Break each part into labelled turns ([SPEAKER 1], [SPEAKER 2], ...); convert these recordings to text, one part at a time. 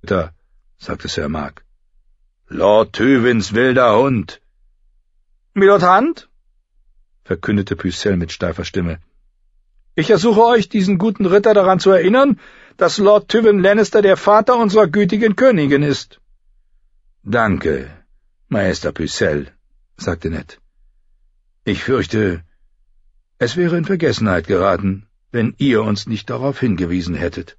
[SPEAKER 1] sagte Sir Mark. »Lord Tywins wilder Hund.«
[SPEAKER 2] »Milord Hunt«, verkündete Pycelle mit steifer Stimme. »Ich ersuche euch, diesen guten Ritter daran zu erinnern, dass Lord Tywin Lannister der Vater unserer gütigen Königin ist.«
[SPEAKER 1] »Danke, Meister Pycelle«, sagte Ned. »Ich fürchte, es wäre in Vergessenheit geraten, wenn ihr uns nicht darauf hingewiesen hättet.«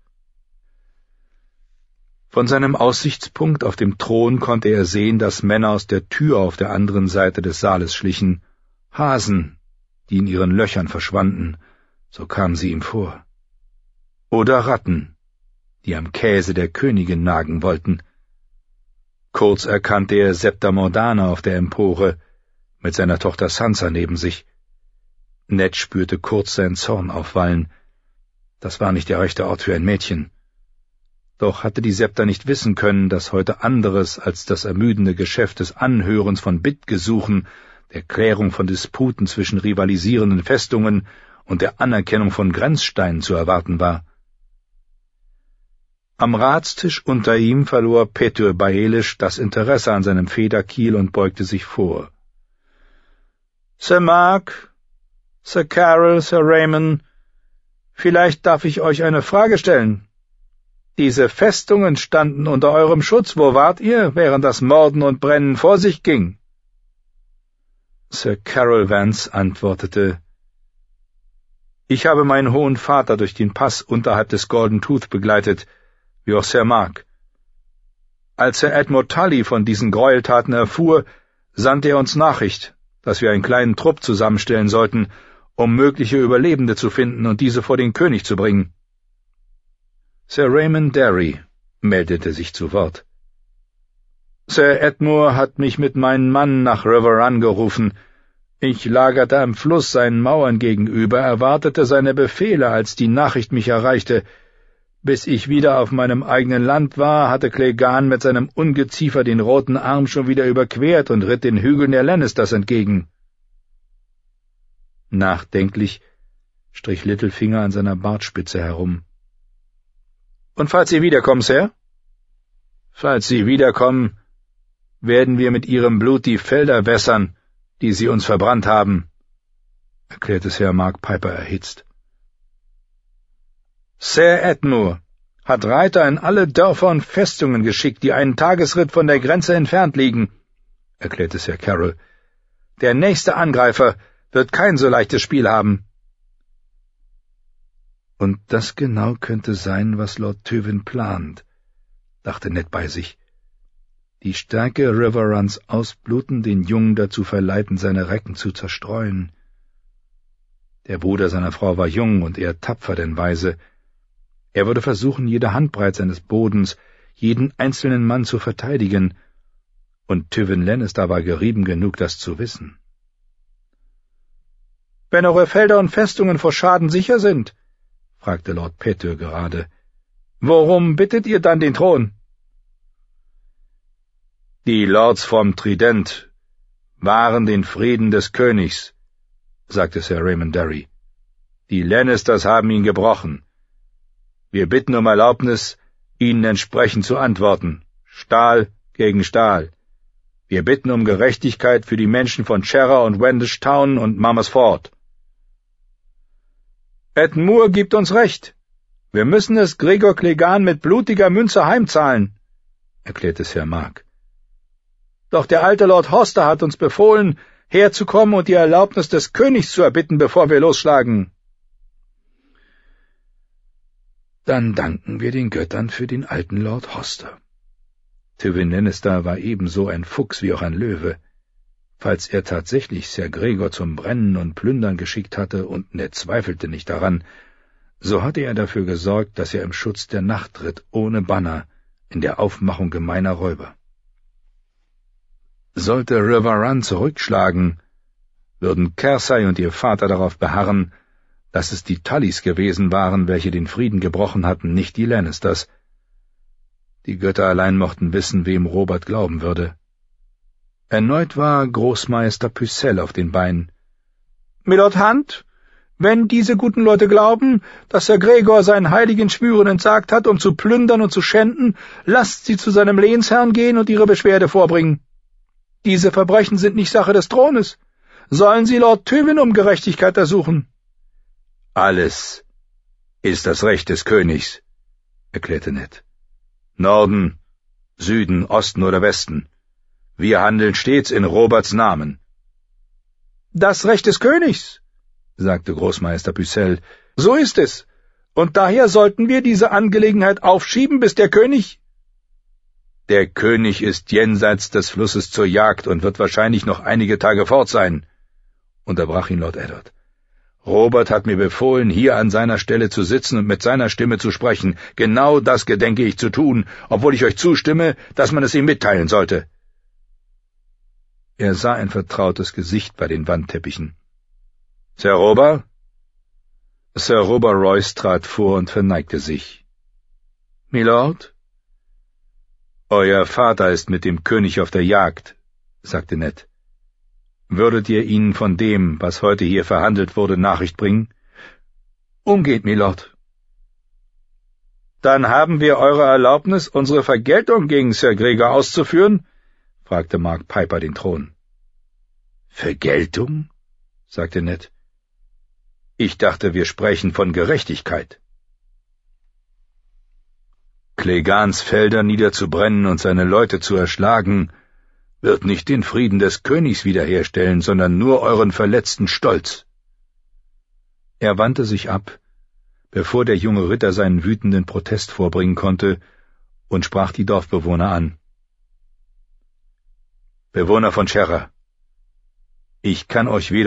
[SPEAKER 1] Von seinem Aussichtspunkt auf dem Thron konnte er sehen, dass Männer aus der Tür auf der anderen Seite des Saales schlichen, Hasen, die in ihren Löchern verschwanden, so kamen sie ihm vor. Oder Ratten, die am Käse der Königin nagen wollten. Kurz erkannte er Septa Mordana auf der Empore, mit seiner Tochter Sansa neben sich. Ned spürte kurz seinen Zorn aufwallen. Das war nicht der rechte Ort für ein Mädchen. Doch hatte die Septa nicht wissen können, dass heute anderes als das ermüdende Geschäft des Anhörens von Bittgesuchen, der Klärung von Disputen zwischen rivalisierenden Festungen und der Anerkennung von Grenzsteinen zu erwarten war. Am Ratstisch unter ihm verlor Petyr Baelish das Interesse an seinem Federkiel und beugte sich vor.
[SPEAKER 2] »Sir Mark, Sir Carol, Sir Raymond, vielleicht darf ich euch eine Frage stellen. Diese Festungen standen unter eurem Schutz. Wo wart ihr, während das Morden und Brennen vor sich ging?«
[SPEAKER 1] Sir Carol Vance antwortete, »Ich habe meinen hohen Vater durch den Pass unterhalb des Golden Tooth begleitet, wie auch Sir Mark. Als Sir Edmund Tully von diesen Gräueltaten erfuhr, sandte er uns Nachricht, dass wir einen kleinen Trupp zusammenstellen sollten, um mögliche Überlebende zu finden und diese vor den König zu bringen.« Sir Raymond Derry meldete sich zu Wort. »Sir Edmure hat mich mit meinen Mann nach River Run gerufen. Ich lagerte am Fluss seinen Mauern gegenüber, erwartete seine Befehle, als die Nachricht mich erreichte. Bis ich wieder auf meinem eigenen Land war, hatte Clegane mit seinem Ungeziefer den Roten Arm schon wieder überquert und ritt den Hügeln der Lannisters entgegen.« Nachdenklich strich Littlefinger an seiner Bartspitze herum. »Und falls Sie wiederkommen, Sir?« »Falls Sie wiederkommen, werden wir mit Ihrem Blut die Felder wässern, die Sie uns verbrannt haben«, erklärte Sir Mark Piper erhitzt.
[SPEAKER 2] »Sir Edmure hat Reiter in alle Dörfer und Festungen geschickt, die einen Tagesritt von der Grenze entfernt liegen«, erklärte Sir Carol. »Der nächste Angreifer wird kein so leichtes Spiel haben.«
[SPEAKER 1] »Und das genau könnte sein, was Lord Tywin plant«, dachte Ned bei sich. Die Stärke River Runs Ausbluten den Jungen dazu verleiten, seine Recken zu zerstreuen. Der Bruder seiner Frau war jung und eher tapfer denn weise. Er würde versuchen, jede Handbreit seines Bodens, jeden einzelnen Mann zu verteidigen, und Tywin Lannister war gerieben genug, das zu wissen.
[SPEAKER 2] »Wenn eure Felder und Festungen vor Schaden sicher sind«, fragte Lord Petyr gerade, »worum bittet ihr dann den Thron?«
[SPEAKER 1] »Die Lords vom Trident wahren den Frieden des Königs«, sagte Sir Raymond Derry. »Die Lannisters haben ihn gebrochen. Wir bitten um Erlaubnis, ihnen entsprechend zu antworten. Stahl gegen Stahl. Wir bitten um Gerechtigkeit für die Menschen von Cherra und Wendish Town und Mummer's Ford.«
[SPEAKER 2] »Edmure gibt uns Recht. Wir müssen es Gregor Clegane mit blutiger Münze heimzahlen«, erklärte Sir Mark. »Doch der alte Lord Hoster hat uns befohlen, herzukommen und die Erlaubnis des Königs zu erbitten, bevor wir losschlagen.«
[SPEAKER 1] »Dann danken wir den Göttern für den alten Lord Hoster. Tywin Lannister war ebenso ein Fuchs wie auch ein Löwe. Falls er tatsächlich Sir Gregor zum Brennen und Plündern geschickt hatte, und Ned zweifelte nicht daran, so hatte er dafür gesorgt, dass er im Schutz der Nacht ritt, ohne Banner, in der Aufmachung gemeiner Räuber. Sollte River Run zurückschlagen, würden Cersei und ihr Vater darauf beharren, dass es die Tullys gewesen waren, welche den Frieden gebrochen hatten, nicht die Lannisters. Die Götter allein mochten wissen, wem Robert glauben würde. Erneut war Großmeister Pycelle auf den Beinen.
[SPEAKER 2] »Milord Hunt, Wenn diese guten Leute glauben, dass Sir Gregor seinen heiligen Schwüren entsagt hat, um zu plündern und zu schänden, lasst sie zu seinem Lehnsherrn gehen und ihre Beschwerde vorbringen. Diese Verbrechen sind nicht Sache des Thrones. Sollen sie Lord Tywin um Gerechtigkeit ersuchen?
[SPEAKER 1] Alles ist das Recht des Königs, erklärte Ned. Norden, Süden, Osten oder Westen. Wir handeln stets in Roberts Namen.
[SPEAKER 2] Das Recht des Königs, sagte Großmeister Pycelle. So ist es. Und daher sollten wir diese Angelegenheit aufschieben, bis der König...
[SPEAKER 1] Der König ist jenseits des Flusses zur Jagd und wird wahrscheinlich noch einige Tage fort sein, unterbrach ihn Lord Eddard. Robert hat mir befohlen, hier an seiner Stelle zu sitzen und mit seiner Stimme zu sprechen. Genau das gedenke ich zu tun, obwohl ich euch zustimme, dass man es ihm mitteilen sollte. Er sah ein vertrautes Gesicht bei den Wandteppichen. Sir Robert? Sir Robert Royce trat vor und verneigte sich. Milord? Euer Vater ist mit dem König auf der Jagd, sagte Ned. Würdet ihr ihnen von dem, was heute hier verhandelt wurde, Nachricht bringen?
[SPEAKER 2] Umgeht, Milord.
[SPEAKER 1] Dann haben wir eure Erlaubnis, unsere Vergeltung gegen Sir Gregor auszuführen? Fragte Mark Piper den Thron. Vergeltung? Sagte Ned. Ich dachte, wir sprechen von Gerechtigkeit. Clegans Felder niederzubrennen und seine Leute zu erschlagen, wird nicht den Frieden des Königs wiederherstellen, sondern nur euren verletzten Stolz. Er wandte sich ab, bevor der junge Ritter seinen wütenden Protest vorbringen konnte, und sprach die Dorfbewohner an. Bewohner von Sherra, ich kann euch weder